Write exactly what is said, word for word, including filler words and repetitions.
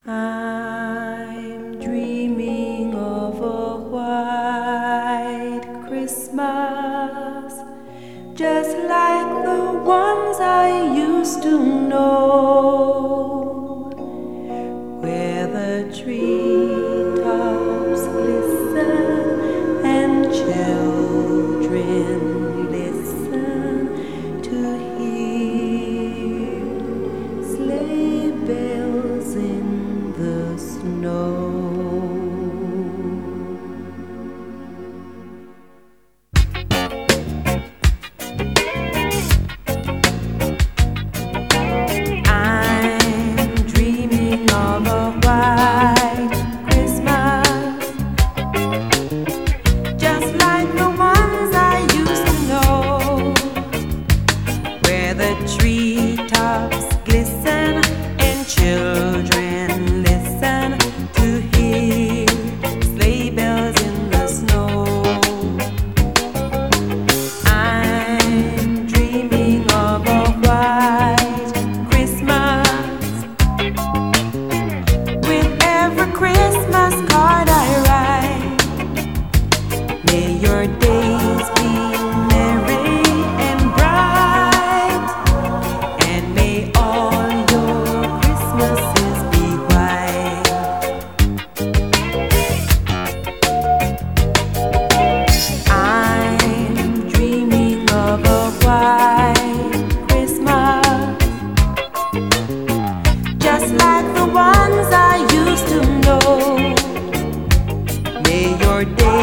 I'm dreaming of a white Christmas, just like the ones I used to know, where the treetops glisten and children listen to hear sleigh bells in the snow. I'm dreaming of a white Christmas, just like the ones I used to know, where the treetops glisten and children listen to hear sleigh bells in the snow. I'm dreaming of a white Christmas, with every Christmas card I write. May your days be merry and bright, and may all your Christmases be white. I'm dreaming of a white Christmas, just like the ones I used to know. May your days